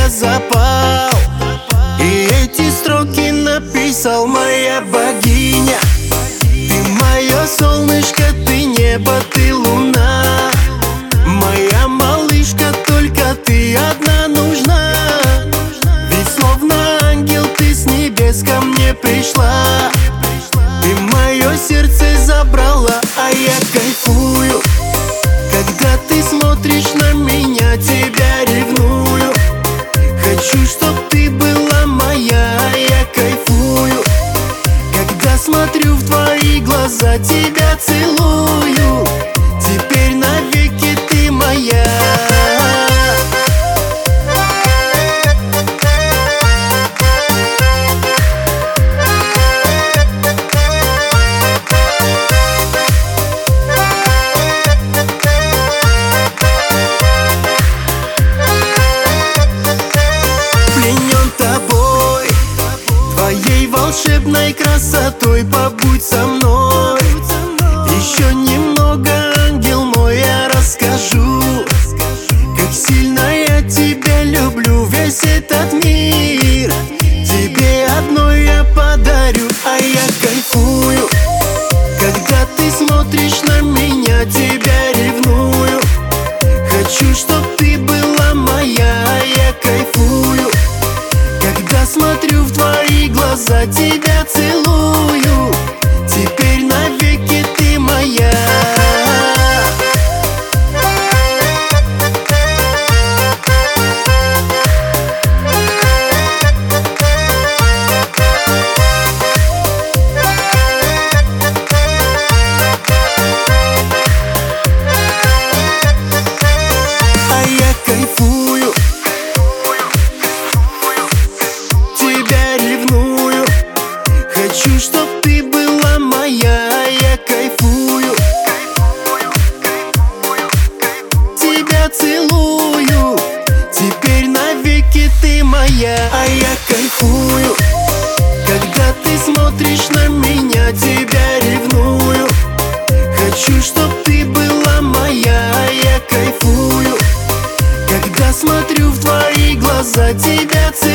запал, и эти строки написал моя богиня. Ты мое солнышко, ты небо, ты луна, моя малышка, только ты одна нужна. Ведь словно ангел ты с небес ко мне пришла. Ты мое сердце забрала, а я кайфую, когда ты смотришь на меня, тебя ревную. Хочу, чтоб ты была моя, а я кайфую, когда смотрю в твои глаза, тебя целую. Теперь навеки ты моя. Волшебной красотой побудь со мной. Еще немного, ангел мой, я расскажу, как сильно я тебя люблю. Весь этот мир тебе одной я подарю, а я кайфую, когда ты смотришь на меня, тебя ревную. Хочу, чтоб ты была моя, а я кайфую, когда смотрю в твои глаза, тебя целую. Теперь навеки ты моя. А я кайфую, тебя ревную. Хочу, чтоб ты была моя, а я кайфую, тебя целую. Теперь навеки ты моя. А я кайфую, когда ты смотришь на меня, тебя ревную. Хочу, чтоб ты была моя, а я кайфую, когда смотрю в твои глаза, тебя целую.